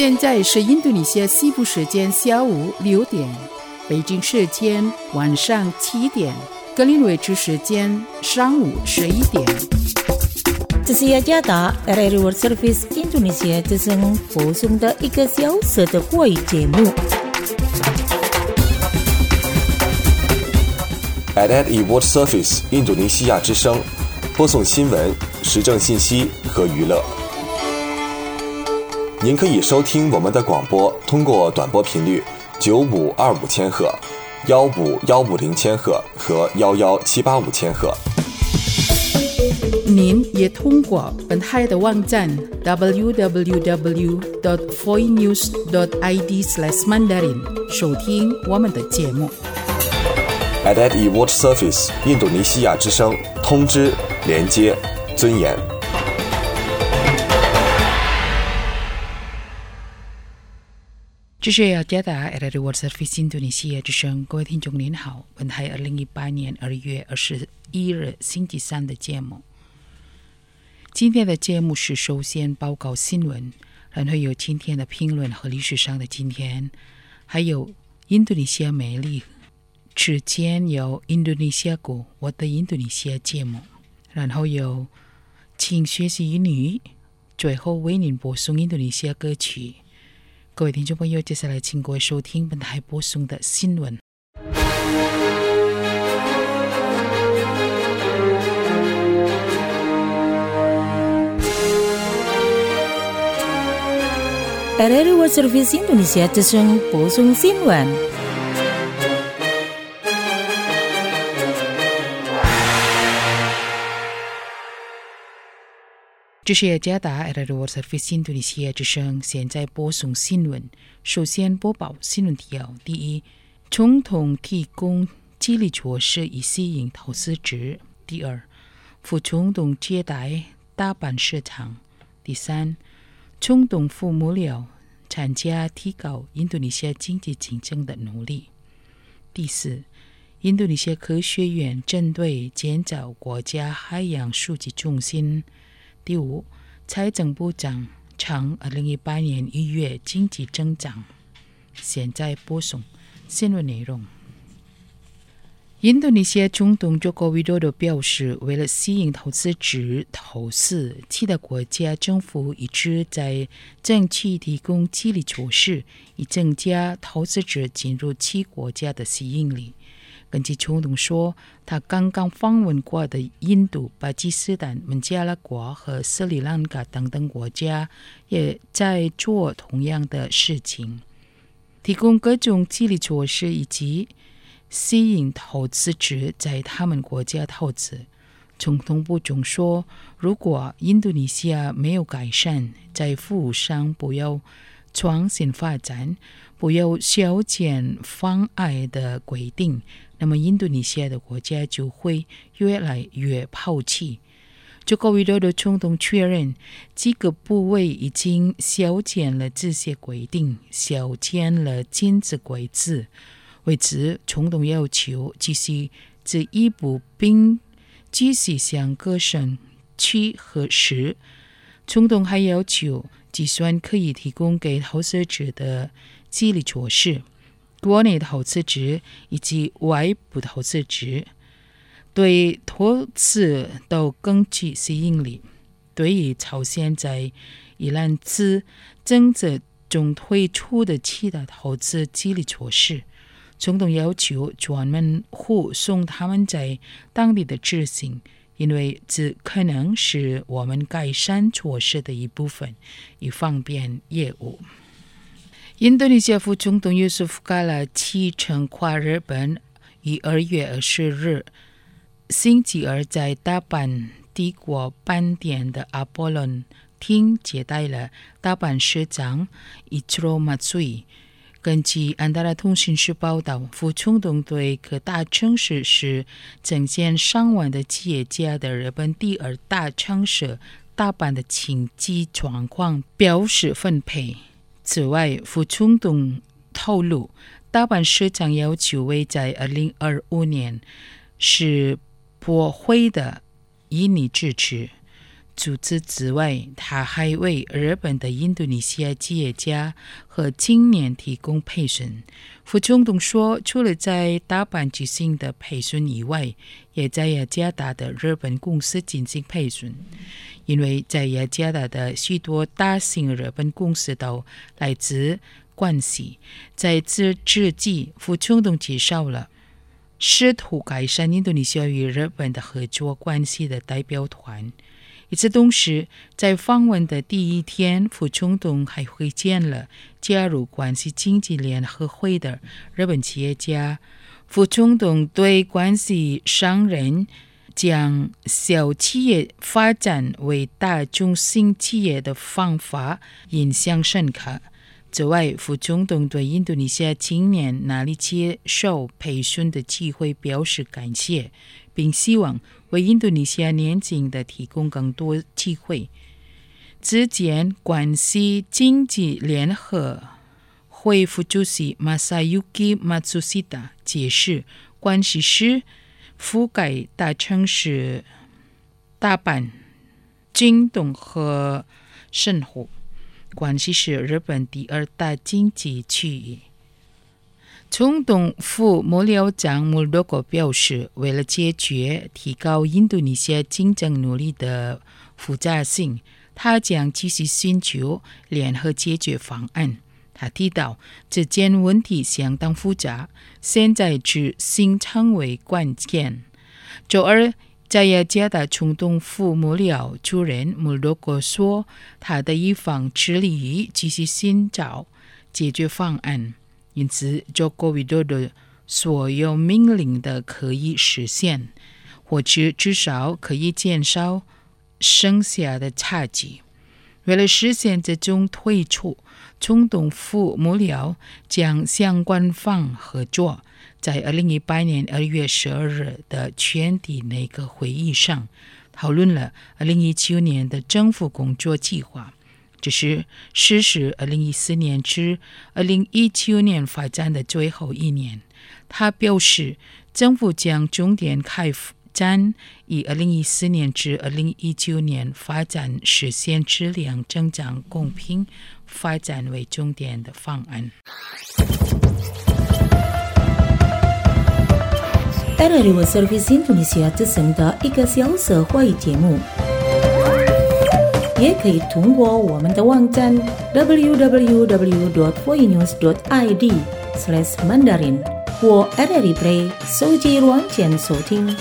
现在是印度尼西亚西部时间下午6点，北京时间晚上7点，格林威治时间上午11点。 这是雅加达 RRI World Service 印度尼西亚之声播送的1个小时的华语节目。 RRI World Service 印度尼西亚之声播送新闻、时政信息和娱乐。您可以收听我们的广播，通过短波频率9525千赫、15150千赫和11785千赫。 您也通过本台的网站 www.foreinews.id/mandarin 收听我们的节目。 RRI World Service 印度尼西亚之声，通知、连接、尊严。 这是雅加达 RRI World Service 印度尼西亚之声，各位听众您好，本台2018年2月21日星期三的节目。今天的节目是首先报告新闻，然后有今天的评论和历史上的今天，还有印度尼西亚美丽之间有印度尼西亚国我的印度尼西亚节目，然后有请学习英语，最后为您播送印度尼西亚歌曲。各位听众朋友，接下来请各位收听本台播送的新闻。 RRI World Service 印度尼西亚之声播送新闻。 这是雅加达 RRI World Service 印度尼西亚之声，现在播送新闻。首先播报新闻提要：第一，总统提供激励措施以吸引投资者；第二，副总统接待大阪市场；第三，总统府幕僚参加提高印度尼西亚经济竞争的努力；第四，印度尼西亚科学院针对建造国家海洋数据中心；第五，财政部长称2018年1月经济增长。现在播送新闻内容。印度尼西亚总统佐科维多多表示，为了吸引投资者投资，其他国家政府一直在争取提供激励措施，以增加投资者进入其国家的吸引力。根据总统说，他刚刚访问过的印度、巴基斯坦、孟加拉国和斯里兰卡等等国家也在做同样的事情，提供各种激励措施以及吸引投资者在他们国家投资。总统部长说，如果印度尼西亚没有改善在服务上，不要创新发展，不要削减妨碍的规定，那么印度尼西亚的国家就会越来越抛弃。佐科维多多总统确认，几个部位已经削减了这些规定，削减了禁止规则。为此，总统要求继续这一步，并继续向各省去核实。总统还要求计算可以提供给投资者的激励措施，国内投资者以及外部投资者对投资都更具吸引力。对于朝鲜在伊朗自争执中推出的其他投资激励措施，总统要求专门护送他们在当地的执行，因为这可能是我们改善措施的一部分，以方便业务。印度尼西亚副总统尤苏夫卡拉启程跨日本，于2月20日星期二在大阪帝国饭店的阿波伦厅接待了大阪市长伊兹罗马tsui。根据安达拉通讯社报道，副总统对各大城市是增建上万的企业家的日本第二大城市大阪的经济状况表示愤慨。此外，副总统透露，大阪市长要求为在2025年是驳回的以你支持。 组织之外，他还为日本的印度尼西亚企业家和青年提供培训。副总统说，除了在大阪举行的培训以外，也在雅加达的日本公司进行培训。因为在雅加达的许多大型日本公司都来自关西。在此之际，副总统介绍了试图改善印度尼西亚与日本的合作关系的代表团。与此同时，在访问的第一天，副总统还会见了加入关系经济联合会的日本企业家。副总统对关系商人将小企业发展为大中型企业的方法印象深刻。此外，副总统对印度尼西亚青年哪里接受培训的机会表示感谢，并希望为印度尼西亚年轻的提供更多机会。之前，关系经济联合会副主席 Masayuki Matsushita 解释，关系是覆盖大城市大阪、京都和神户。关系是日本第二大经济区域。总统府幕僚长穆多戈表示，为了解决提高印度尼西亚竞争能力的复杂性，他将继续寻求联合解决方案。他提到，这件问题相当复杂，现在执行成为关键。周二，在雅加达总统府幕僚主任穆多戈说，他的一方致力于继续寻找解决方案，因此中国维多的所有命令的可以实现，或者至少可以减少剩下的差距。为了实现这种退出，总统府幕僚将相关方合作。在2018年2月12日的全体内阁会议上，讨论了2019年的政府工作计划。这是实施2014年至2019年发展的最后一年。他表示，政府将重点开展以2014年至2019年发展实现质量增长、公平发展为重点的方案。 RRI World Service Indonesia 之声的1个小时会议节目，也可以通过我们的网站 www.voinews.id/mandarin 或 RRI Play 手机软件收听。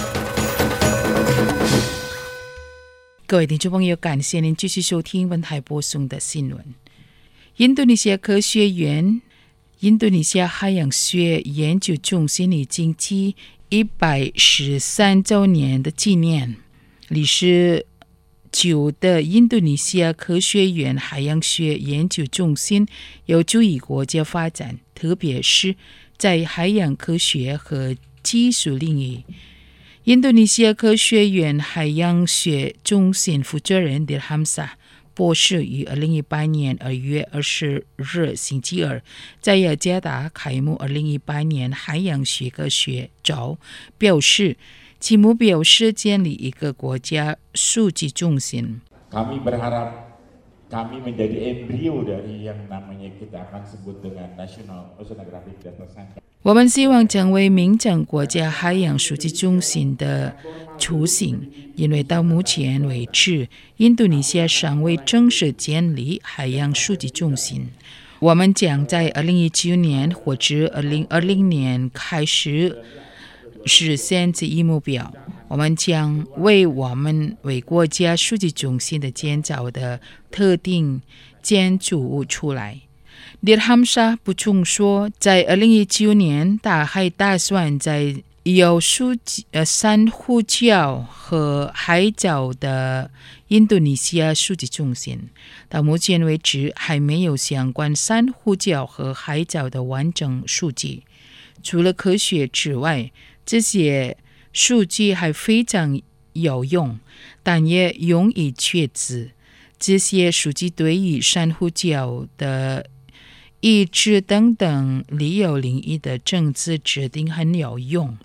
各位听众朋友，感谢您继续收听本台播送的新闻。印度尼西亚科学院印度尼西亚海洋学研究中心已经继113周年的纪念。历史久的印度尼西亚科学院海洋学研究中心有助于国家发展，特别是在海洋科学和技术领域。印度尼西亚科学院海洋学中心负责人迪哈姆萨博士于2018年2月20日星期二在雅加达开幕2018年海洋学科学周，表示其目标是建立一个国家数据中心。 Kami berharap kami menjadi embrio dari yang namanya kita akan sebut dengan National Oceanographic Data Center。 我们希望成为民政国家海洋数据中心的雏形，因为到目前为止，印度尼西亚尚未正式建立海洋数据中心。我们将在2019年或者2020年开始实现这一目标。我们将为国家数据中心的建造的特定建筑物出来。迪哈姆萨补充说，在2019年，他还打算在有珊瑚礁和海藻的印度尼西亚数据中心。到目前为止，还没有相关珊瑚礁和海藻的完整数据。除了科学之外，这些数据还非常有用，但也容易缺失。这些数据对于珊瑚礁的移植等等旅游领域的政策制定很有用。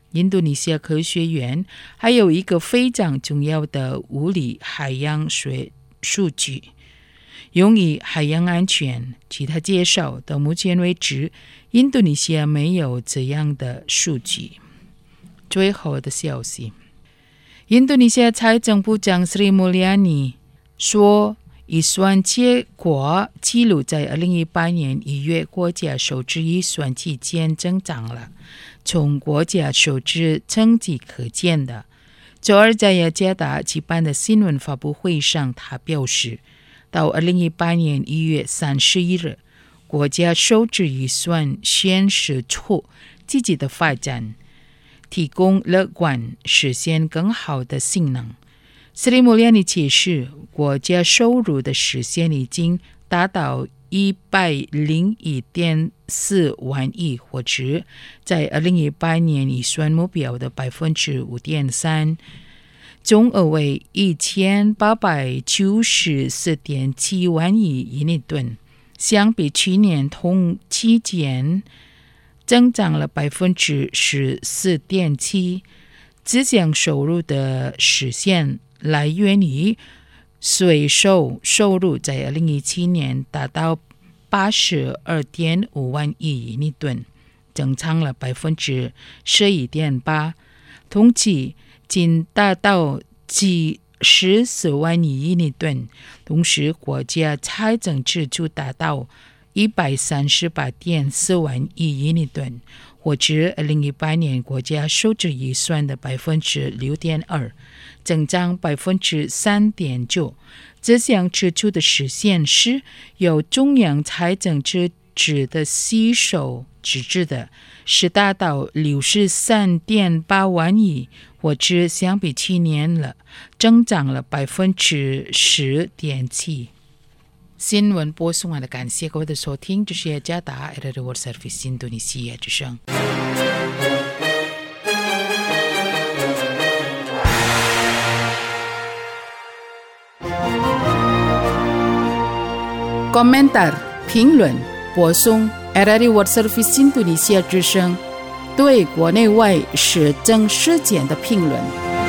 印度尼西亚科学院还有一个非常重要的物理海洋学数据，用于海洋安全。其他介绍到目前为止，印度尼西亚没有这样的数据。最后的消息，印度尼西亚财政部长 Sri Mulyani 说，预算结果记录在2018年1月国家收支预算期间增长了。从国家收支成绩可见的，周二在雅加达举办的新闻发布会上，他表示，到2018年1月31日，国家收支预算显示出积极的发展，提供乐观实现更好的性能。Sri Mulyani 解释，国家收入的实现已经达到101.4万亿，或者在2018年预算目标的 5.3%， 总额为 1,894.7 万亿印尼盾，相比去年同期间增长了 14.7%。这项收入的实现来源于税收收入在2017年达到 82.5 万亿印尼盾，增长了 11.8%， 同期仅达到14万亿印尼盾。同时，国家财政支出达到 138.4 万亿印尼盾，或者2018年国家收支预算的 6.2%， 增长 3.9%。这项支出的实现是由中央财政支出的吸收支持的，是达到 63.8 万亿，或者相比去年了增长了 10.7%。新闻播送完了，感谢各位的收听，这是雅加达 RRI World Service 印度尼西亚之声。Komentar 评论播送 RRI World Service 印度尼西亚之声对国内外时政事件的评论。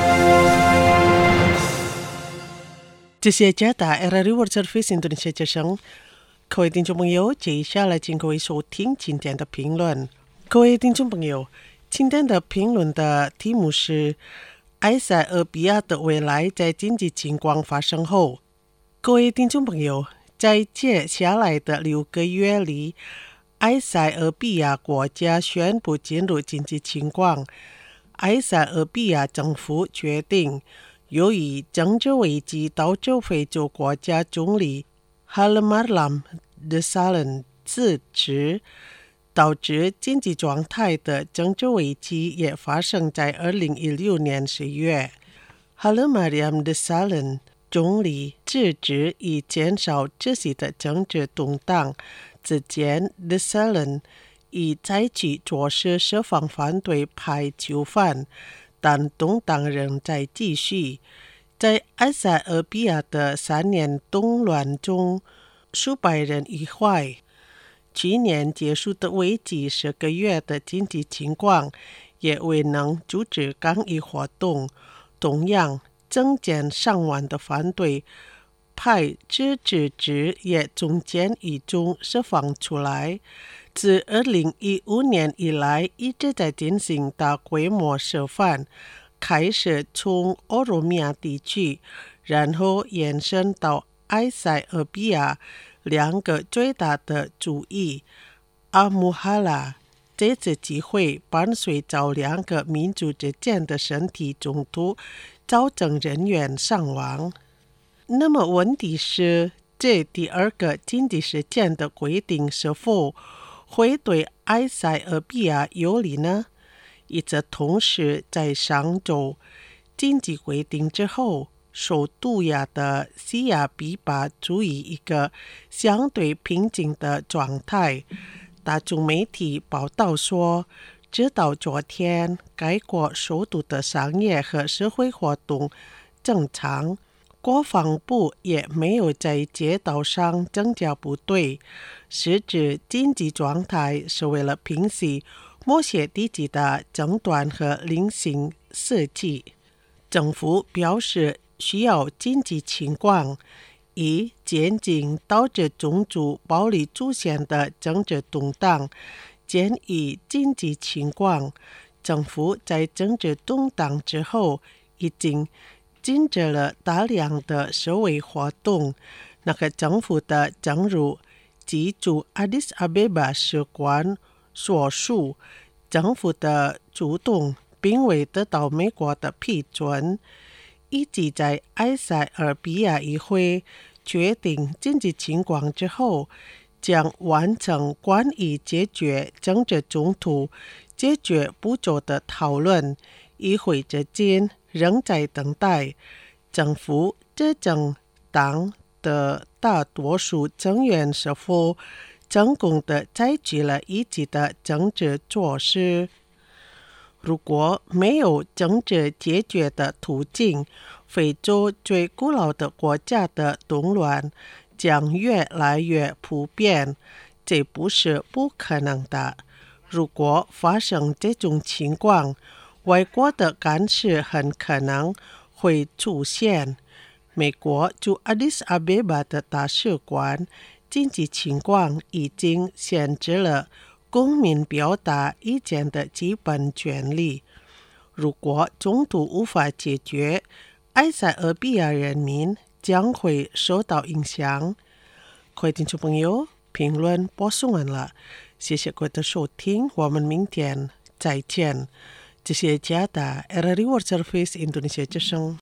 这是雅加达 RRI World Service 印度尼西亚之声，各位听众朋友，接下来请各位收听今天的评论。各位听众朋友，今天的评论的题目是埃塞俄比亚的未来在经济情况发生后。各位听众朋友，在接下来的6个月里，埃塞俄比亚国家宣布进入经济情况。埃塞俄比亚政府决定，由于政治危机导致非洲国家总理 Hailemariam Desalegn 辞职，导致经济状态的政治危机也发生在2016年10月。Hailemariam Desalegn 总理辞职以减少这些的政治动荡。之前 Desalegn 已采取措施释放反对派囚犯，但动荡仍在继续。在埃塞俄比亚的3年动乱中，数百人遇坏。去年结束的为期10个月的经济情况也未能阻止抗议活动。同样，增减上万的反对派支持者也从监狱中释放出来。自2015年以来，一直在进行大规模释放，开始从欧罗米亚地区，然后延伸到埃塞俄比亚2个最大的族裔阿姆哈拉。这次机会伴随着2个民族之间的身体冲突，造成人员伤亡。那么问题是，这第2个经济事件的规定是否会对埃塞俄比亚有利呢？与此同时，在上周经济规定之后，受毒压的西亚比巴处于一个相对平静的状态。大众媒体报道说，直到昨天，该国首都的商业和社会活动正常，国防部也没有在街道上增加部队，实质经济状态是为了平息默写地级的诊断和临行设计。政府表示需要紧急情况，以减轻导致种族暴力出现的政治动荡。鉴于紧急情况，政府在政治动荡之后已经禁止了大量的社会活动。那个政府的正如记住阿迪斯阿贝巴使馆所述，政府的主动并未得到美国的批准，以及在埃塞俄比亚议会决定紧急情况之后，将完成关于解决政治冲突解决步骤的讨论。议会至今仍在等待政府执政党的大多数成员是否成功地采取了一致的政治措施。如果没有政治解决的途径，非洲最古老的国家的动乱将越来越普遍，这不是不可能的。如果发生这种情况，外国的干涉很可能会出现。美国驻阿迪斯阿贝巴的大使馆紧急情况已经限制了公民表达意见的基本权利。如果冲突无法解决，埃塞俄比亚人民将会受到影响。各位听众朋友，评论播送完了，谢谢各位的收听，我们明天再见。这是加达 RRI World Service Indonesia 之声。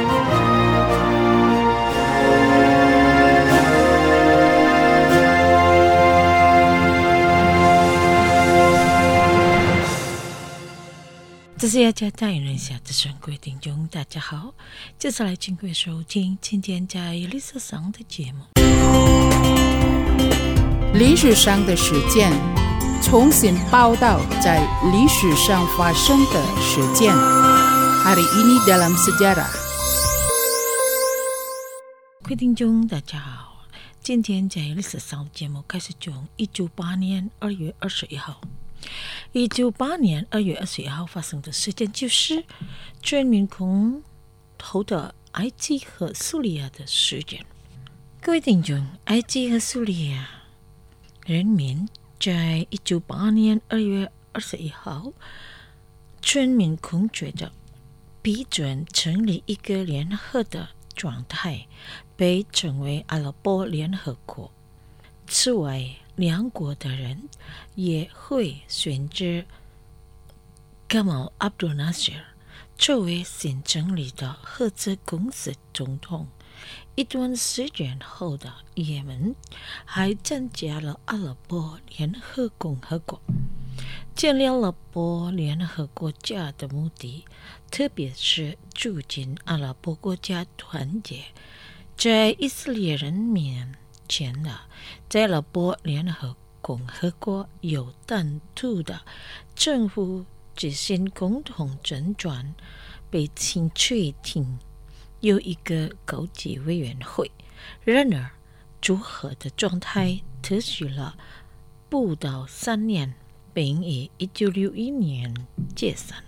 这是雅加达人下的尊贵听众，大家好，接下来请各位收听今天在历史上的节目。 历史上的事件，重新报道在历史上发生的事件。Hari ini dalam sejarah。 各位听众，大家好，今天在历史上的节目开始从198年2月21号。198年2月21号发生的事件就是全民公投的埃及和叙利亚的事件。各位听众，埃及和叙利亚人民在198年2月21号全民公决的批准成立一个联合的状态，被称为阿拉伯联合国。此外，两国的人也会选择Gamal Abdel Nasser作为新成立的合资公司总统。一段时间后的也门还参加了阿拉伯联合共和国。建立阿拉伯联合国家的目的，特别是促进阿拉伯国家团结。在以色列人面前的，在阿拉伯联合共和国有单独的政府执行共同政权，被请确定有一个高级委员会。然而，组合的状态持续了不到3年，并于1961年解散。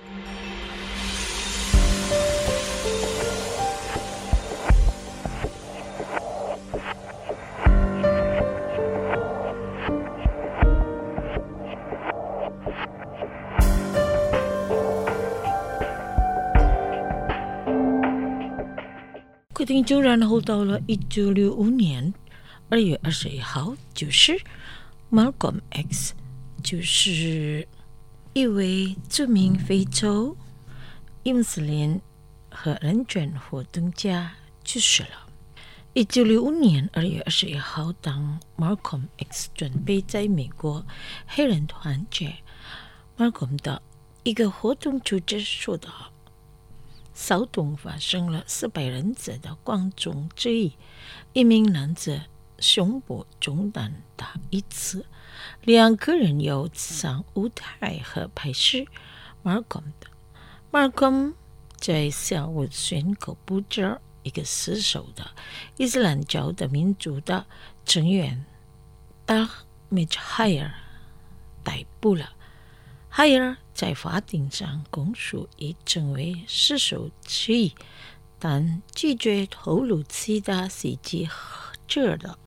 决定就然后到了1965年2月21号，就是 Malcolm X， 就是一位著名非洲伊穆斯林和人权活动家去世了。1965年2月21号，当 Malcolm X 准备在美国黑人团结 Malcolm 的一个活动就结束的骚动发生了，400人次的观众之一，一名男子胸部中弹打1次，2个人要上舞台和拍摄 Malcolm 的。Malcolm 在下午宣告不着一个死守的伊斯兰教的民族的成员达米海尔逮捕了。 海尔在法庭上供述已成为失手之一，但拒绝透露其他细节的。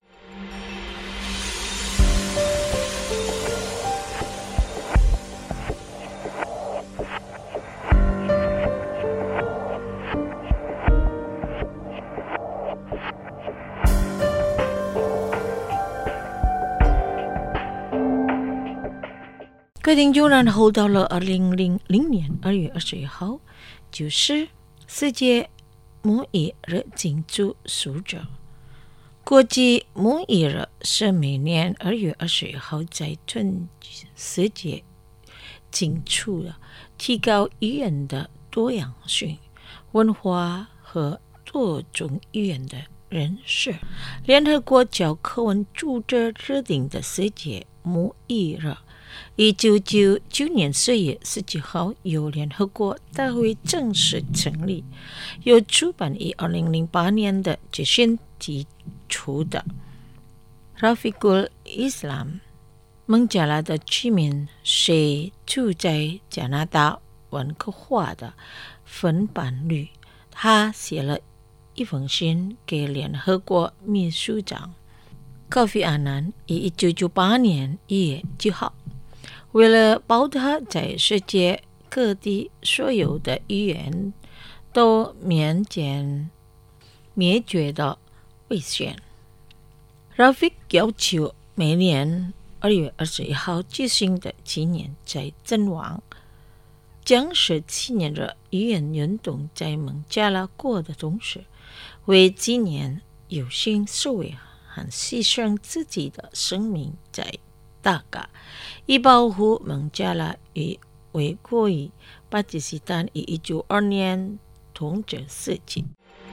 各位听众，然后到了2000年2月21号，就是世界母语日庆祝日。国际母语日是每年2月21号在全世界庆祝的，提高语言的多样性、文化和多种语言的认识。联合国教科文组织制定的世界母语日，1999年4月17号由联合国大会正式成立，由主办于2008年的决心提出的。Rafiqul Islam 孟加拉的居民是住在加拿大温哥华的分伴侣，他写了一封信给联合国秘书长科菲阿南，于1998年1月9号。为了保他在世界各地所有的语言都免减灭绝的危险， Rafiq 要求每年2月21号举行的纪念在阵亡，将17年的语言运动在孟加拉国的同时，为纪念有幸受为和牺牲自己的生命在大家，以保护孟加拉与维国与巴基斯坦于1992年统治世界。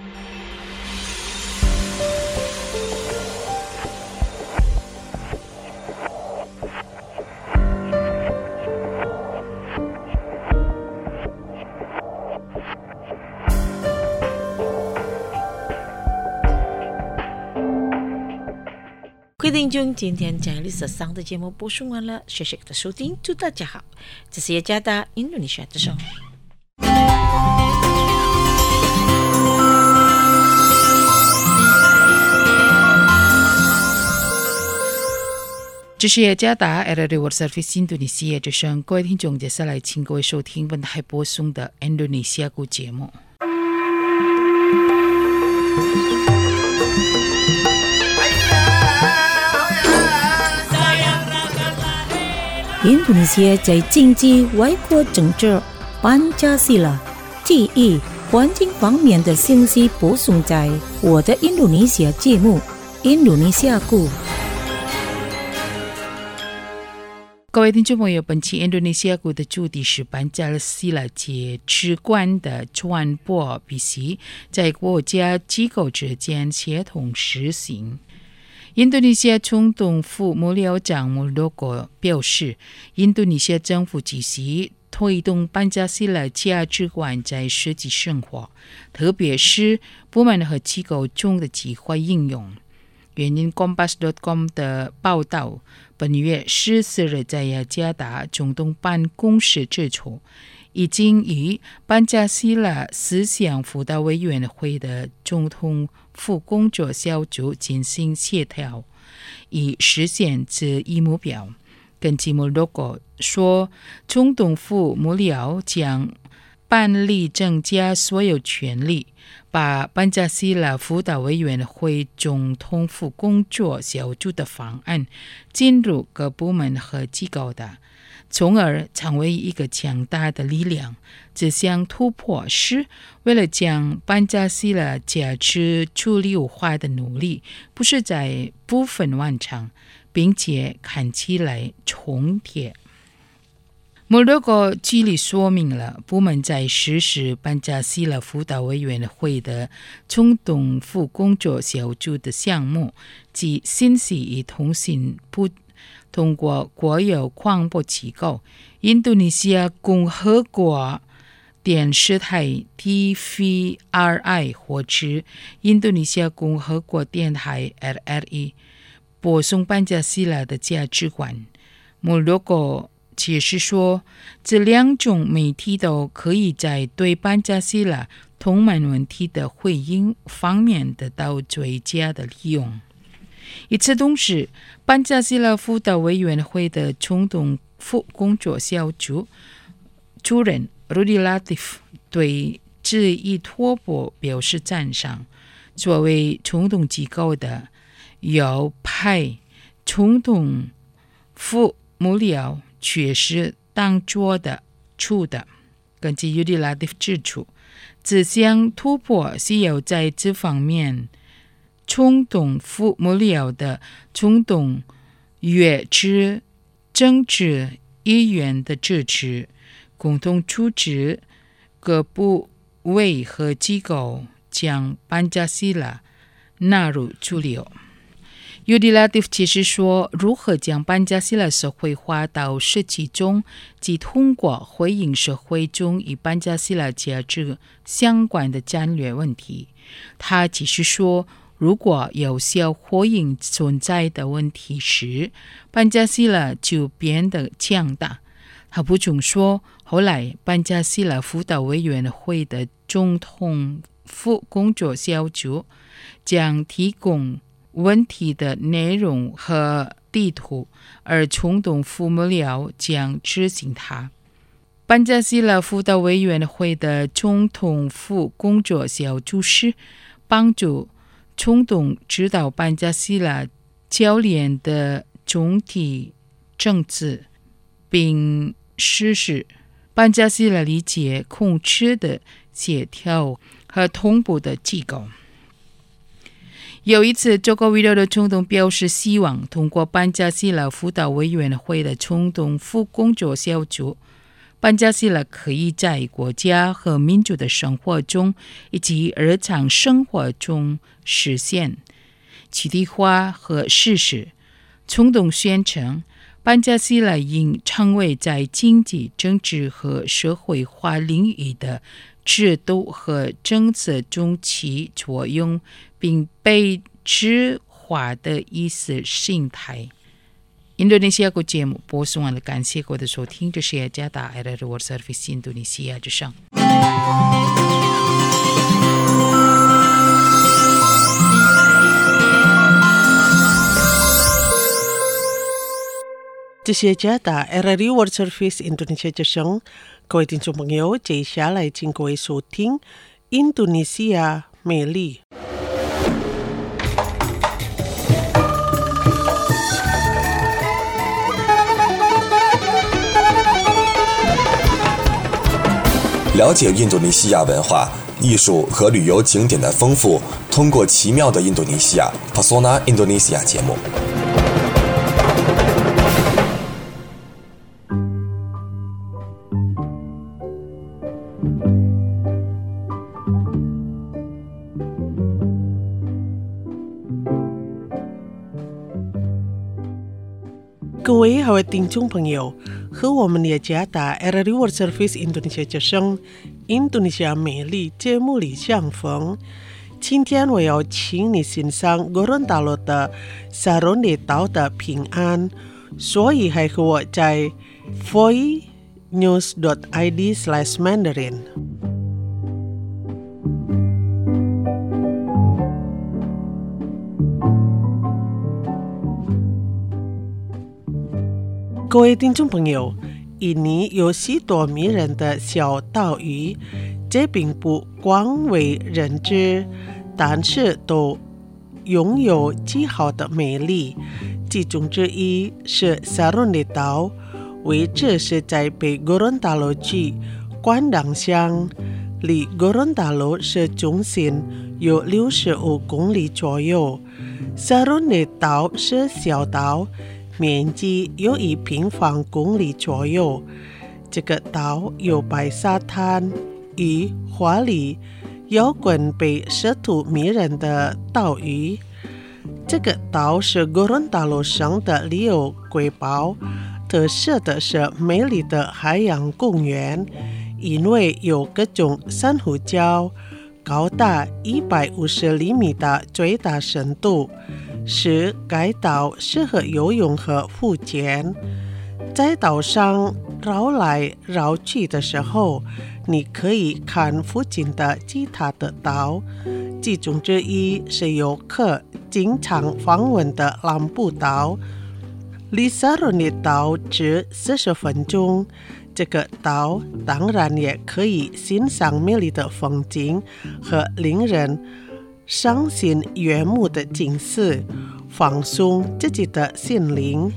各位听众，今天在历史上的节目播送完了，谢谢大家的收听，祝大家好，这是雅加达印度尼西亚之声。 这是雅加达 RRI World Service 印度尼西亚之声，各位听众，接下来请各位收听本台播送的印度尼西亚语节目。 印度尼西亚在经济、外国政治、班加西拉、地域、环境方面的信息播送在我的印度尼西亚节目《印度尼西亚语》。 各位听众朋友，本期印度尼西亚语的主题是班加西拉价值观的传播，必须在国家机构之间协同实行。印度尼西亚总统府幕僚长穆洛戈表示，印度尼西亚政府继续推动班加西拉价值观在实际生活，特别是部门和机构中的机会应用。原因 Kompas.com 的报道，本月14日在雅加达总统办公室指出，已经与班加西拉思想辅导委员会的总统府工作小组进行协调，以实现这一目标。根据穆洛戈说，总统府幕僚将办理增加所有权力，把班加西拉辅导委员会总统府工作小组的方案进入各部门和机构的，从而成为一个强大的力量。这项突破是为了将班加西拉价值主流化的努力不是在部分完成，并且看起来重叠。穆洛戈具体说明了部门在实施班加西拉辅导委员会的总统府工作小组的项目，即信息与通信部通过国有广播机构印度尼西亚共和国电视台 TVRI 或者印度尼西亚共和国电台 RRI 播送班加西拉的价值观。穆洛戈解释说，这两种媒体都可以在对班加西拉通满问题的回应方面得到最佳的利用。与此同时，班加西拉辅导委员会的中东副工作小组主任 Rudi Latif 对这一突破表示赞赏。作为中东机构的右派中东副幕僚确实当做的处的。根据 Rudi Latif 指出，这项突破是要在这方面中东副幕僚的中东越之政治议员的支持，共同组织各部委和机构将班加西拉纳入主流。Rudi Latif 解释说，如何将班加西拉社会化到实际中，即通过回应社会中与班加西拉价值相关的战略问题。他继续说，如果有效回应存在的问题时，班加西拉就变得强大。他补充说，后来班加西拉辅导委员会的总统副工作小组将提供问题的内容和地图，而中东副幕僚将执行它。班加西拉辅导委员会的总统副工作小组是帮助中东指导班加西拉教练的总体政治，并实施班加西拉理解控制的协调和同步的机构。有一次，这个委员的中东表示希望通过班加西拉辅导委员会的中东副工作小组，班加西拉可以在国家和民族的生活中以及日常生活中实现具体化和实施。中东宣称，班加西拉应成为在经济、政治和社会化领域的制度和政策中起作用并被质化的意识形态。印度尼西亚国节目播送完了，感谢各位的收听，这是加大 RRI World Service 印度尼西亚之声。 这些加大 RRI World Service 印度尼西亚之声，各位听众朋友，接下来请各位收听印度尼西亚美丽。 了解印度尼西亚文化、艺术和旅游景点的丰富，通过奇妙的印度尼西亚 Pesona Indonesia 节目。 各位好，听众朋友，和我们也加大 RRI World Service 印度尼西亚之声印度尼西亚美丽节目里相逢。今天我要请你欣赏哥伦达罗的沙罗内岛的平安，所以还和我在 voinews.id/Mandarin。各位听众朋友，印尼有许多迷人的小岛屿，这并不广为人知，但是都拥有极好的美丽。其中之一是沙罗内岛，位置是在北哥伦达罗区关党乡，离哥伦达罗市中心有65公里左右。沙罗内岛是小岛，面积有1平方公里左右。这个岛有白沙滩与华丽摇滚被设图迷人的岛屿。这个岛是哥伦达罗省的旅游瑰宝，特色的是美丽的海洋公园，因为有各种珊瑚礁，高达150厘米的最大深度，使该岛适合游泳和浮潜。 在岛上绕来绕去的时候，你可以看附近的其他的岛，其中之一是游客经常访问的南部岛，离萨罗涅岛只40分钟。这个岛当然也可以欣赏美丽的风景和令人赏心悦目的景色，放松自己的心灵。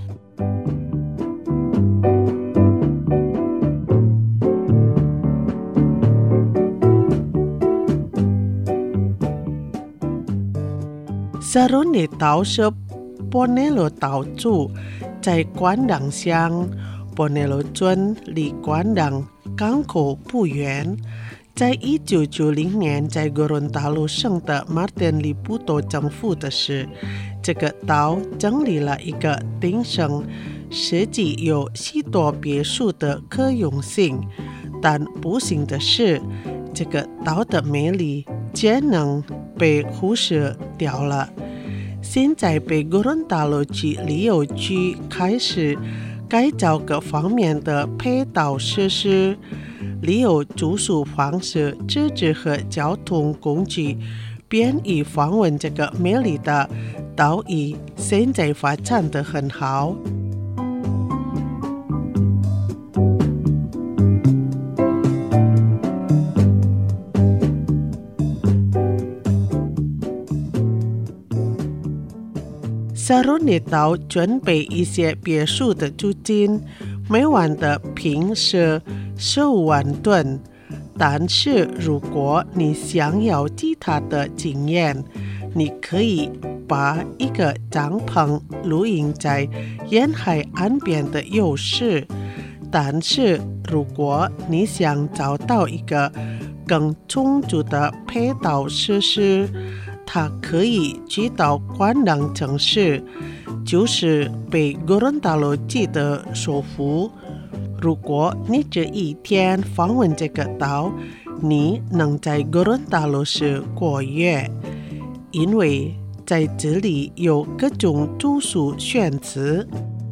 萨罗涅岛是波内罗岛主在关岛乡。波内罗村离关岛港口不远，在1990年在哥伦大陆省的马丁利布多政府的时，这个岛整理了一个丁生设计有许多别墅的可用性，但不幸的是，这个岛的美丽竟能被忽视掉了。现在被哥伦大陆区旅游局开始改造各方面的配套设施，旅游住宿方式、资质和交通工具，便于访问这个美丽的岛屿，现在发展得很好。萨罗涅岛准备一些别墅的租金，每晚的平是15万吨。但是如果你想要其他的经验，你可以把一个帐篷露营在沿海岸边的游室。但是如果你想找到一个更充足的配套设施，它可以去到关岛城市，就是被哥伦大陆籍的首府。如果你这一天访问这个岛，你能在哥伦大陆市过夜，因为在这里有各种住宿选择。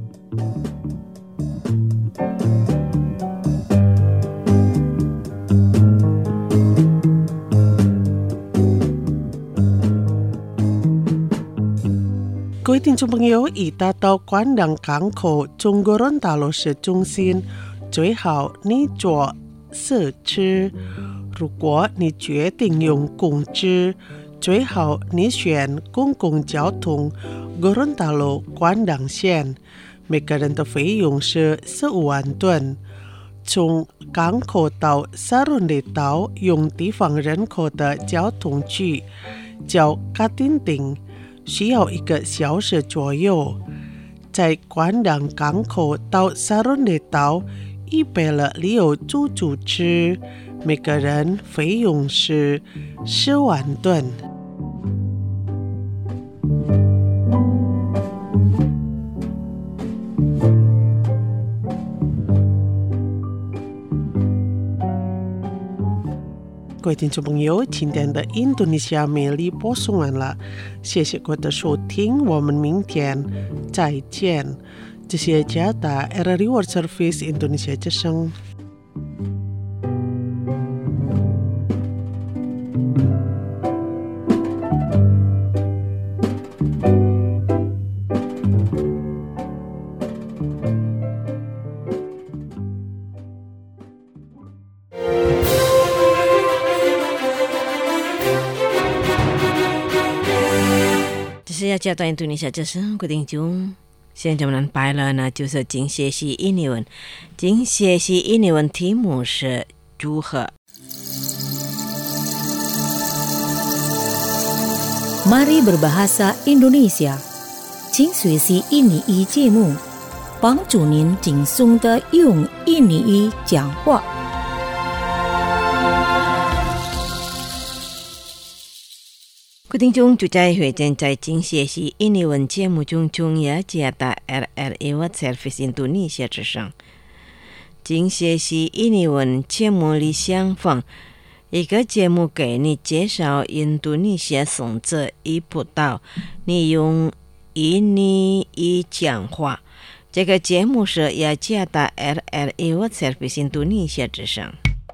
各位听众朋友，已达到关岛港口，从哥伦大陆市中心，最好你坐车车。如果你决定用公车，最好你选公共交通哥伦大陆关岛线，每个人的费用是15万吨。从港口到萨罗涅岛用地方人口的交通区叫卡丁丁，需要1个小时左右。在关岛港口到萨罗涅岛预备了旅游自助车，每个人费用是10万吨。各位听众朋友，今天的印度尼西亚美丽播送完了，谢谢各位的收听，我们明天再见。这是加达 RRI World Service Indonesia 之声。 加到印度尼西亚之声，各位听众，现在我们拜了呢，就是今学习印尼文。今学习印尼文题目是如何。 Mari berbahasa Indonesia， 请学习印尼语节目，帮助您轻松地用印尼语讲话。 各位听众，就在会正在今学习印尼文节目中，中也加大 RRI World Service Indonesia 之声。今学习印尼文节目里相逢，一个节目给你介绍印度尼西亚生活与步道，你用印尼语讲话。 这个节目是雅加达 RRI World Service Indonesia 之声。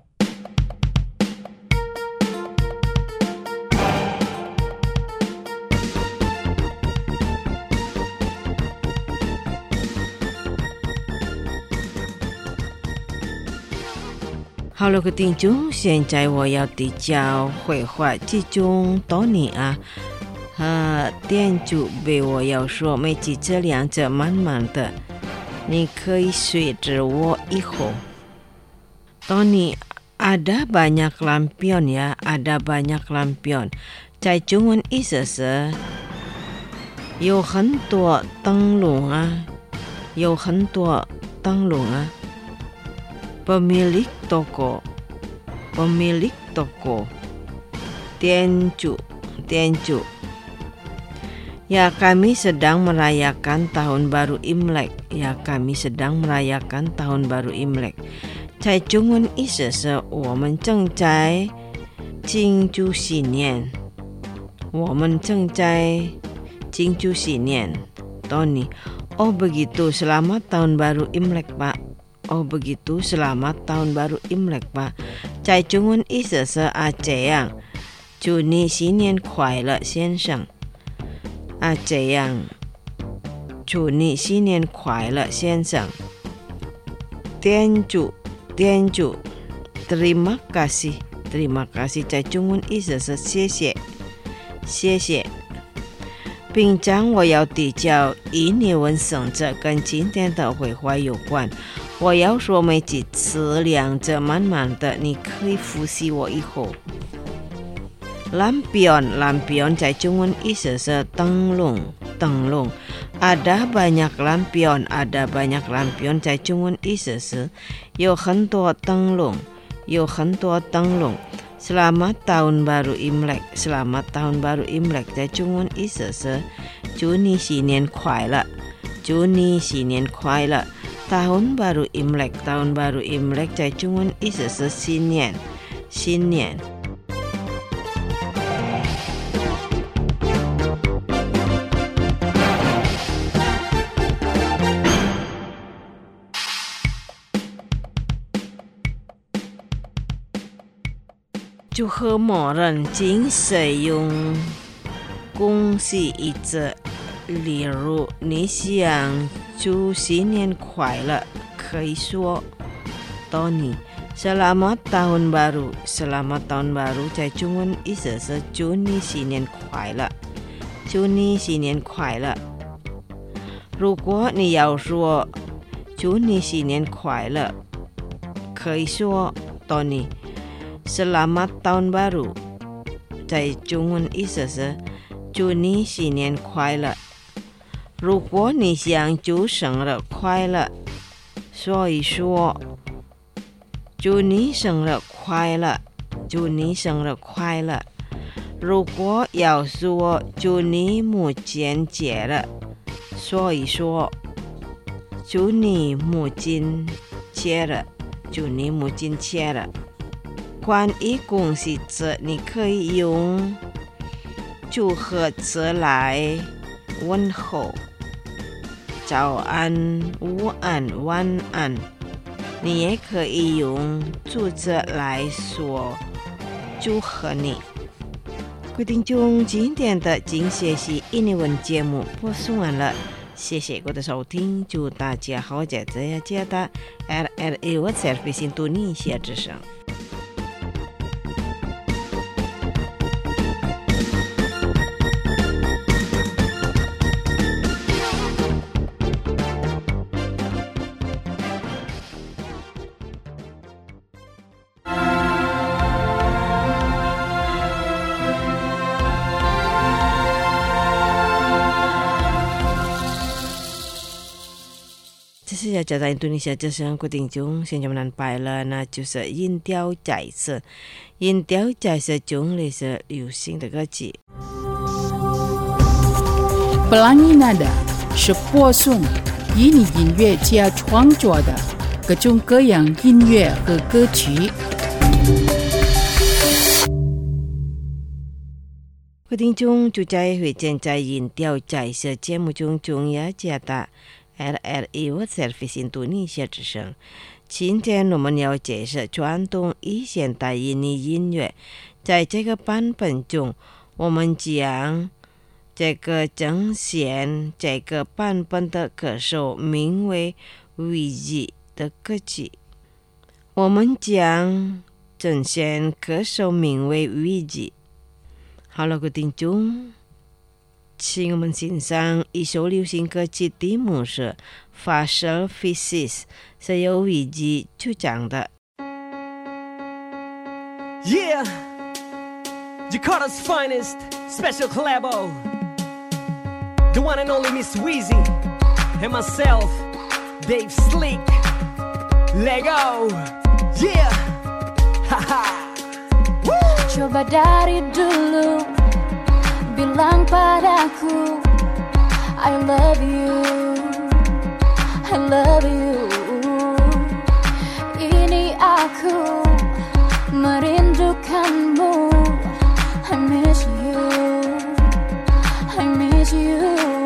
好了，各位听众，现在我要递交绘画之中多尼啊和店主被我要说每集这两者满满的，你可以随着我以后。Tony, ada banyak lampion ya, ada banyak lampion. 在中文意思是有很多灯笼啊，有很多灯笼啊。Pemilik toko, pemilik toko, 店主。Ya, kami sedang merayakan tahun baru Imlek. Ya, kami sedang merayakan tahun baru Imlek. 在中文意思是我们正在庆祝新年。我们正在庆祝新年。Tony, oh begitu, selamat tahun baru Imlek, Pak.Oh begitu, selamat tahun baru Imlek, Pak. 在中文意思是这样，祝你新年快乐，先生。这样，祝你新年快乐，先生。店主，terima kasih，terima kasih 在中文意思是谢谢，谢谢。并将我要递交印尼文生者跟今天的绘画有关。我要说每几次两者满满的，你可以复习我以后。Lampion 在中文意思是灯笼。Ada banyak lampion 在中文意思是有很多灯笼。Selamat tahun baru Imlek 在中文意思是祝你新年快乐。Tahun baru Imlek 在中文意思是新年。祝贺某人经使用恭喜一字，例如你想祝新年快乐，可以说 Tony, selamat tahun baru 在中文意思是祝你新年快乐。如果你要说祝你新年快乐，可以说 Tony,Selamat tahun baru 在中文意思是祝你新年快乐。如果你想祝生日快乐，所以说祝你生日快乐。如果要说祝你母亲节了，所以说祝你母亲节了。关于恭喜词，你可以用祝贺词来问候，早安、午安、晚安。你也可以用祝词来说祝贺你。各位听众，今天的精学习印尼文节目播送完了，谢谢各位的收听，祝大家好在这家的 RRI World Service Indonesia 之声。这是雅加达印度尼西亚之声，各位听众，现在我们安排了，那就是音调解释。音调解释中类是流行的歌曲。 Pelangi nada是播送印尼音乐家创作的各种各样音乐和歌曲。 各位听众，就在会见在音调解释节目中，雅加达 RRI World Service Indonesia 之声。今天我们要介绍传统与现代印尼音乐。在这个版本中，我们将呈现这个版本的歌手名为 Wiji 的歌曲。我们将呈现歌手名为 Wiji。好了，各位听众，请我们欣赏一首流行歌曲，题目是 Facial Faces， 是由 Wiji 主唱的。 Yeah, Jakarta's finest special collabo, the one and only Miss Weezy and myself, Dave Slick. Let go, yeah, haha. Coba dari dulu bilang padaku I love you, I love you. Ini aku merindukanmu, I miss you, I miss you.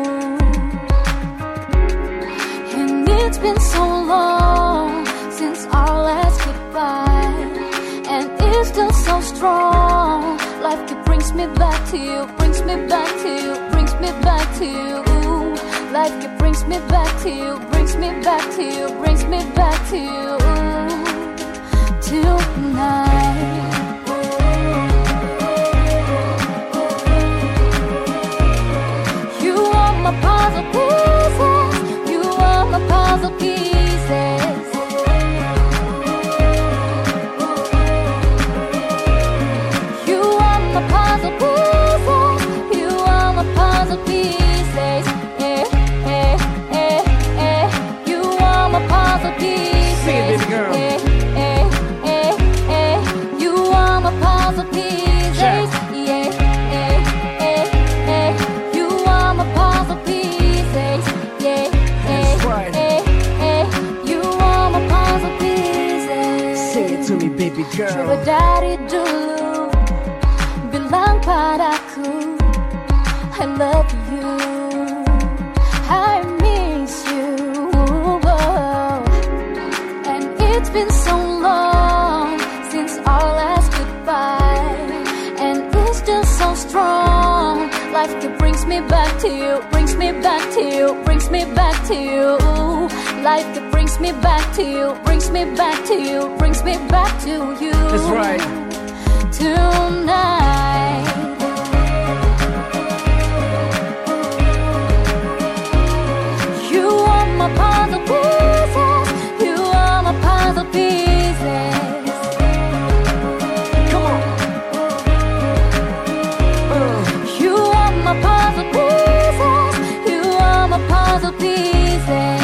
And it's been so long since our last goodbye, and it's still so strong. Life that brings me back to you, brings me back to you, brings me back to you. Life that brings me back to you, brings me back to you, brings me back to you. Tonight, you are my puzzle pieces, you are my puzzle pieces. You are my puzzle pieces, you are my puzzle pieces. Yeah, yeah, yeah, yeah. You are my puzzle pieces. Sing it, baby girl. Yeah, yeah, yeah, yeah. You are my puzzle pieces. Yeah, yeah, yeah, yeah. You are my puzzle pieces. Yeah, That's right. yeah, yeah. You are my puzzle pieces. Sing it to me, baby Coba girl. dari dulu bilang padaku I love you, I miss you. And it's been so long since our last goodbye, and it's still so strong. Life that brings me back to you, brings me back to you, brings me back to you. Life that brings me back to you, brings me back to you, brings me back to you. That's right. Tonight, you are my puzzle pieces, you are my puzzle pieces. Come on. You are my puzzle pieces, you are my puzzle pieces.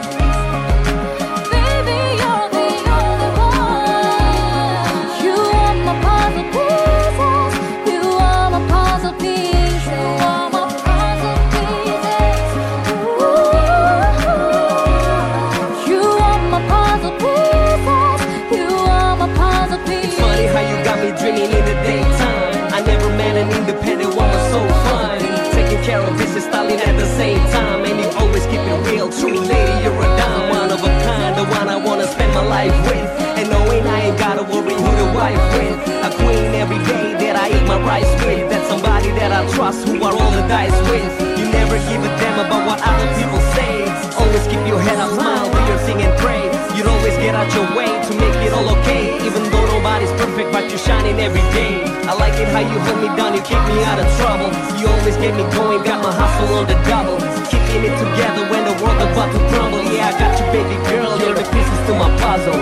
Baby, you're the only one. You are my puzzle pieces, you are my puzzle pieces. You are my puzzle pieces. Ooh. You are my puzzle pieces, you are my puzzle pieces. Funny how you got me dreaming in the daytime. I never met an independent woman so fine. Taking care of business, styling at the same time. And you always keep it real, true lady, you're a dime. One of a kind, the one I wanna spend my life with. And knowing I ain't gotta worry who the wife with. A queen every day that I eat my rice with. That's somebody that I trust, who I roll the dice with. You never give a damn about what other people say. Always keep your head up, smile, do your thing and pray. You'd always get out your way to make it all okay. Even though nobody's perfect, but you're shining every day. I like it how you hold me down, you keep me out of trouble. You always get me going, got my hustle on the double. Keeping it together when the world about to crumble. Yeah, I got you, baby girl, you're the pieces to my puzzle.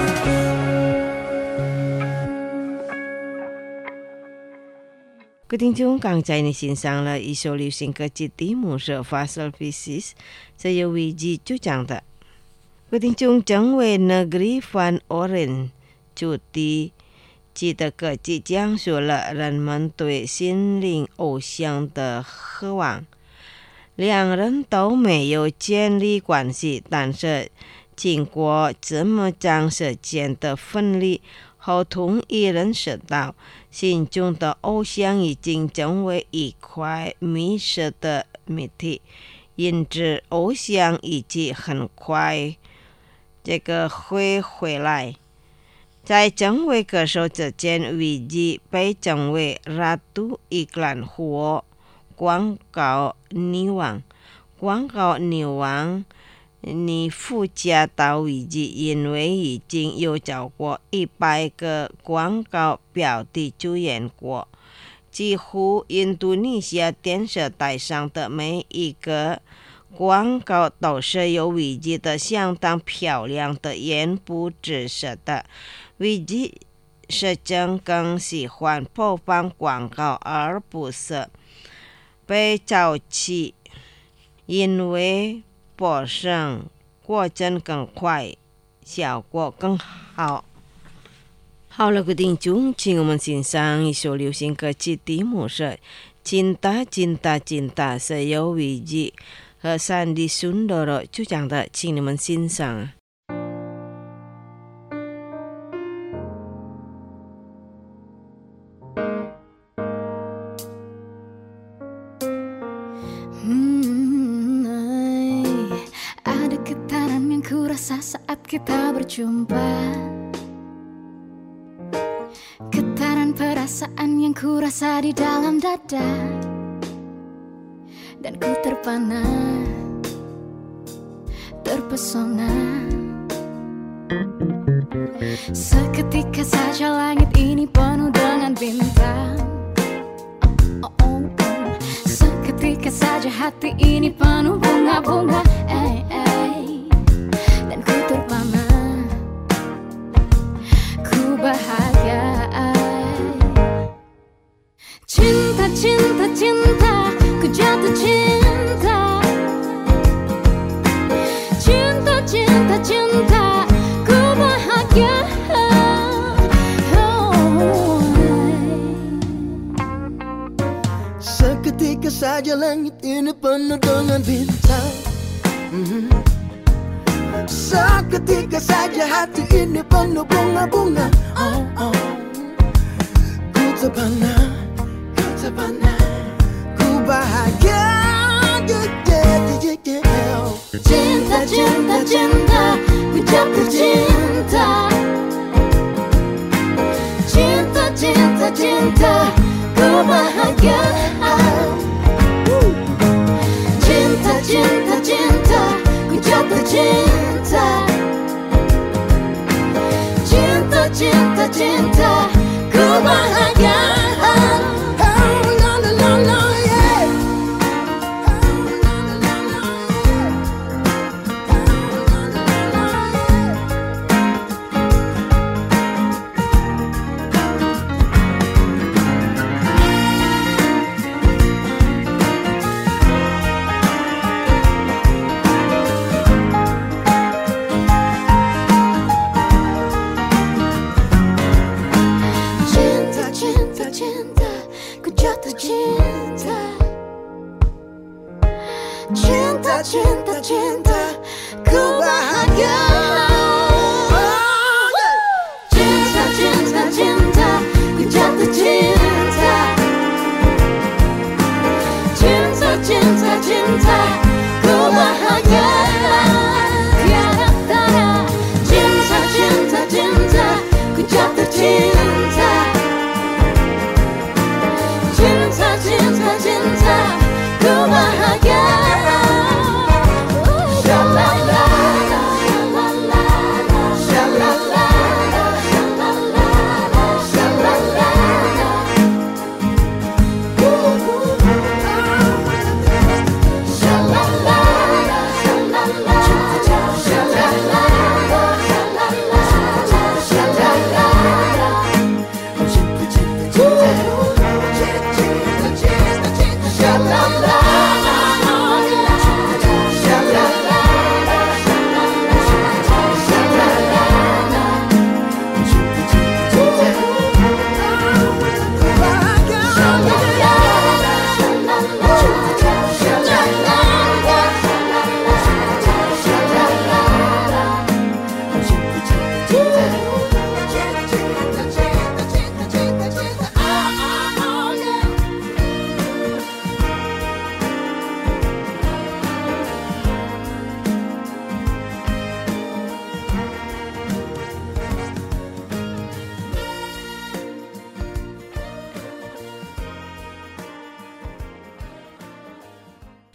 Quý聽眾剛才你欣賞了一首流行歌曲，題目是 Facial Faces， 是由 Wiji 主唱的。quý聽眾成為 Negeri Van Oren 主題曲的歌曲，講述了人們對心靈偶像的渴望。兩人都沒有建立關係，但是經過這麼長時間的分離後，同一人識到心中的偶像已經成為一塊迷失的謎題， 因之偶像以及很快这个会回来。在整位歌手之间，维基被称为 Ratu Iklan或广告女王。广告女王你附加到维基，因为已经有超过100个广告标的出演过。几乎印度尼西亚电视台上的每一个广告都是有维基的相当漂亮的眼部知识的。维基是真更喜欢播放广告，而不是被早期，因为播送过程更快，效果更好。好了，各位听众，请我们欣赏一首流行歌曲，题目是《Cinta Cinta Cinta》，是由维基和Sandi Sundoro主唱的，请你们欣赏。 Ada getaran yang kurasa saat kita berjumpa, getaran perasaan yang kurasa di dalam dada, dan ku terpana, terpesona. Seketika saja langit ini penuh dengan bintang. Seketika saja hati ini penuh bunga-bunga, dan ku terpana, ku bahagia. Cinta, cinta, cinta, ku jatuh cinta. Cinta, cinta, cinta, ku bahagia. Seketika saja langit ini penuh dengan bintang. Seketika saja hati ini penuh bunga-bunga. Ku terpana, ku bahagia. Cinta, cinta, cinta, ku jatuh cinta. Cinta, cinta, cinta, ku bahagia. Cinta, cinta, cinta, ku jatuh cinta. Cinta, cinta, cinta, ku bahagia.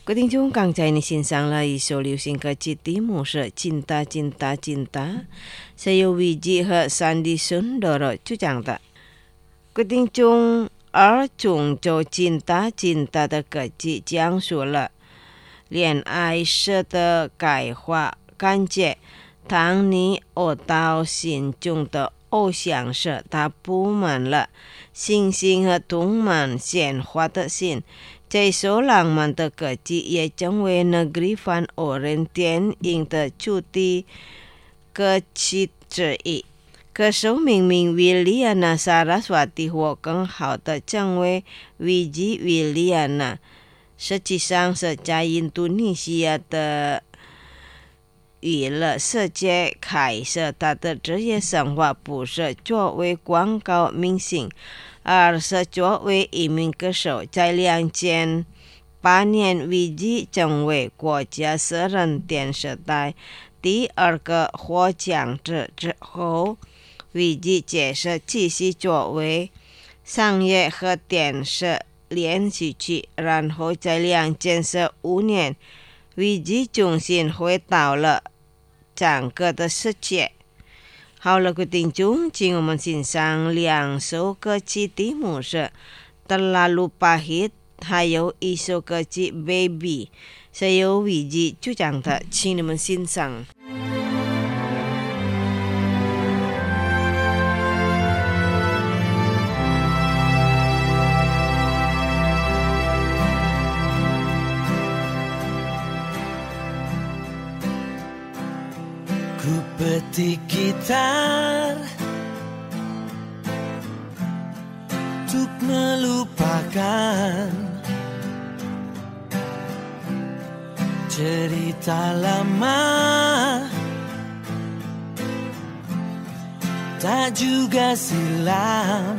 各位听众，刚才你欣赏了一首流行歌曲，题目是《Cinta Cinta Cinta》，是由维基和山地孙德罗主讲的。各位听众，而中就《Cinta Cinta》的歌曲讲述了恋爱时的改化感觉。当你遇到心中的偶像时，它布满了星星和充满鲜花的心。这首浪漫的歌曲也成为Negeri Van Oren电影的主题歌曲之一。歌手明明Wiliana Saraswati 或更好的称为 Wiji Wiliana， 实际上是在印度尼西亚的娱乐世界开始他的职业生活，不是作为广告明星，而是作为一名歌手。在2008年，Wiji成为国家私人电视台第2个获奖者之后，Wiji接着继续作为商业和电视连续剧，然后在2015年，Wiji重新回到了整个的世界。好了，各位听众，请我们欣赏2首歌曲，题目是 Terlalu Pahit， 还有一首歌曲 Baby， 是由Wiji主讲的，请你们欣赏。 Ku petik gitar untuk melupakan cerita lama, tak juga silam.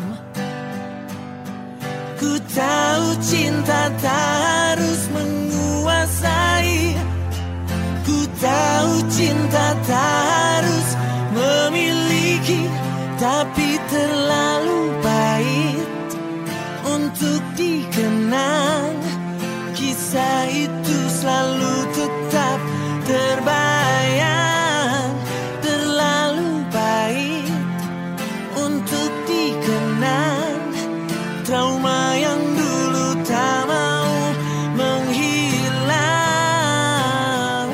Ku tahu cinta tak harus menguasai, ku tahu cinta tak harus memiliki, tapi terlalu pahit untuk dikenang. Kisah itu selalu tetap terbayang, terlalu pahit untuk dikenang. Trauma yang dulu tak mau menghilang.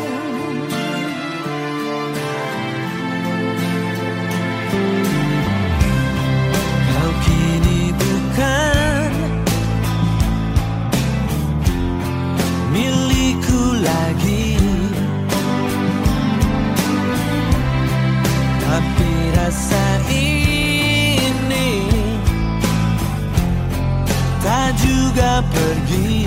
Kau kini bukan milikku lagi, tapi rasa ini tak juga pergi.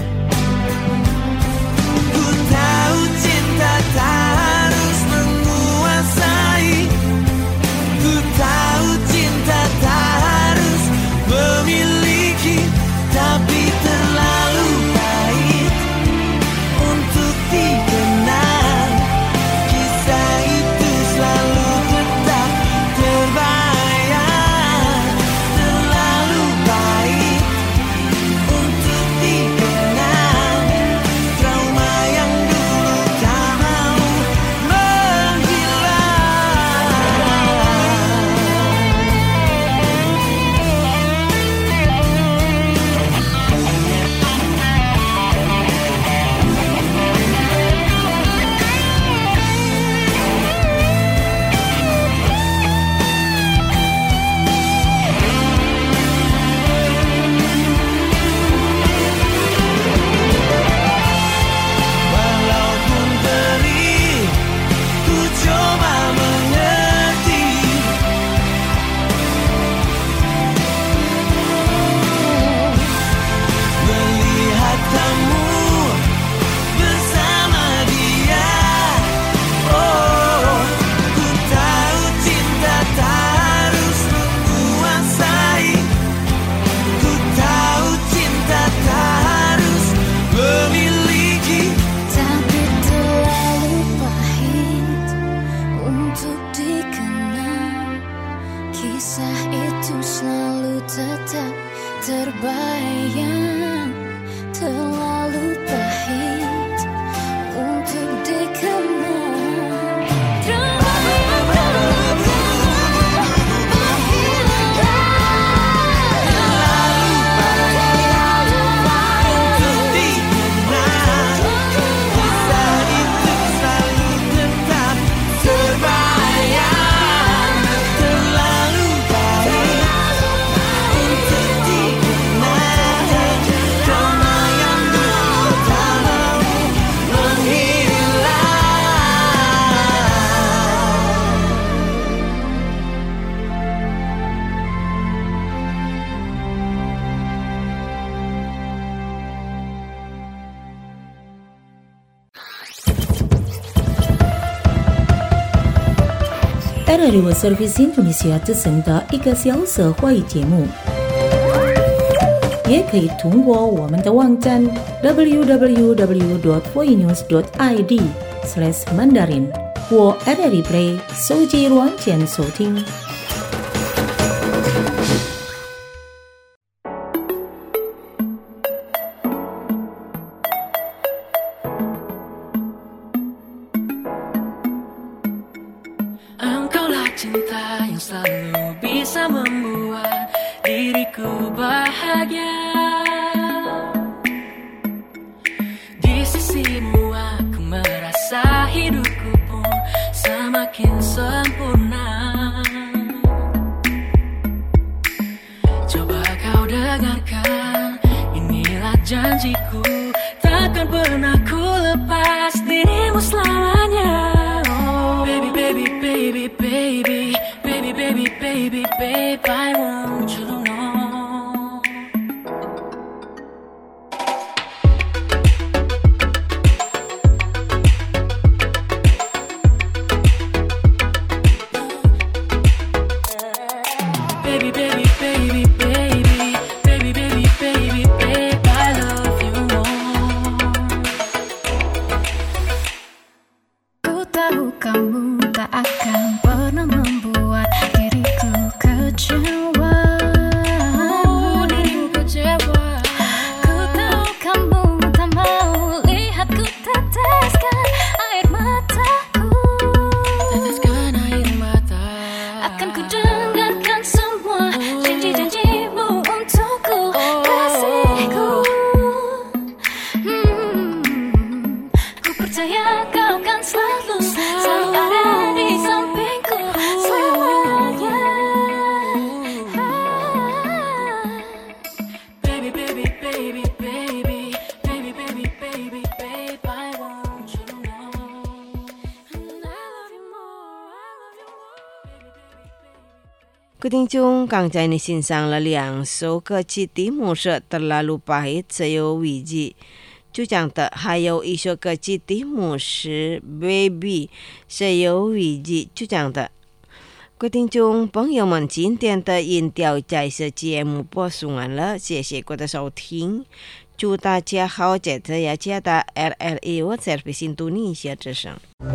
Ku tahu cinta tak harus menguasai, ku tahu cinta tak harus memiliki, tapi terlalu pahit untuk dikenang. Kisah itu selalu tetap terbayang, terlalu pahit untuk dikenang. Trauma yang dulu tak mau menghilang. Walaupun perih, ku coba mengerti. Melihat kamu bersama dia, oh, ku tahu cinta tak harus menguasai, ku tahu cinta tak harus memiliki, tapi terlalu pahit untuk dikenang. Kisah itu selalu tetap terbayang, terlalu pahit RRI World Service Indonesia 之声的1个小时华语节目，也可以通过我们的网站 www.voinews.id/Mandarin 或 RRI Play 手机软件收听。 Cinta yang selalu bisa membuat diriku bahagia. Di sisimu aku merasa hidupku pun semakin sempurna. Coba kau dengarkan, inilah janjiku, takkan pernah ku lepas dirimu selamanya. Baby, baby, baby, baby, baby, baby, baby, babe, I want you to know. Baby, baby, baby, baby, baby, baby, baby, babe, I love you more. Ku tahu kamu tak akan pernah membuat diriku kecewa. Ku tahu kamu tak mau lihatku teteskan air mataku. Akan ku dengarkan semua janji-janjimu untukku, kasihku. Ku percaya kau kan selalu ada di sampingku selamanya. Baby, baby, baby, baby, baby, baby, baby, babe, I want you to know. And I love you more, I love you more. 各位听众，刚才你欣赏了2首歌曲，题目是 Terlalu Pahit Sayowiji 就讲的，还有一首歌曲题目是 Baby Sayowiji 就讲的。各位听众朋友们，今天的音调在此节目播送完了，谢谢各位的收听，祝大家好，这次要接到 RRI World Service Indonesia 之声。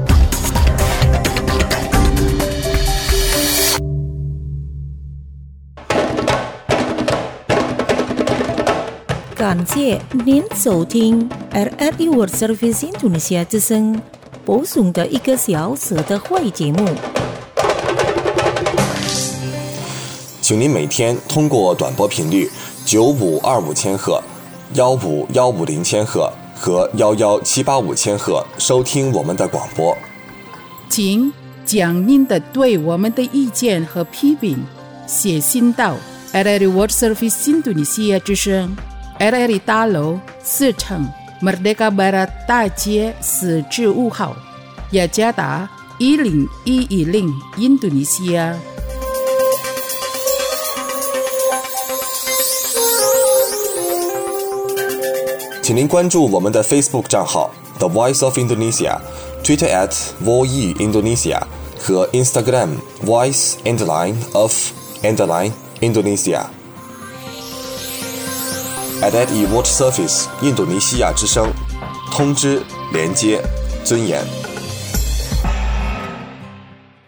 感谢您收听 RRI World Service Indonesia 之声播送的1个小时的华语节目。 请您每天通过短波频率9525千赫、15150千赫和11785千赫收听我们的广播。 请将您的对我们的意见和批评写信到 RRI World Service Indonesia 之声RRI 大楼4层 Merdeka Barat 大街4至5号，雅加达10110 Indonesia。 请您关注我们的 Facebook 账号 The Voice of Indonesia、Twitter @VoE Indonesia 和 Instagram Voice_of_Indonesia。RRI World Service 印度尼西亚之声，通知、连接、尊严。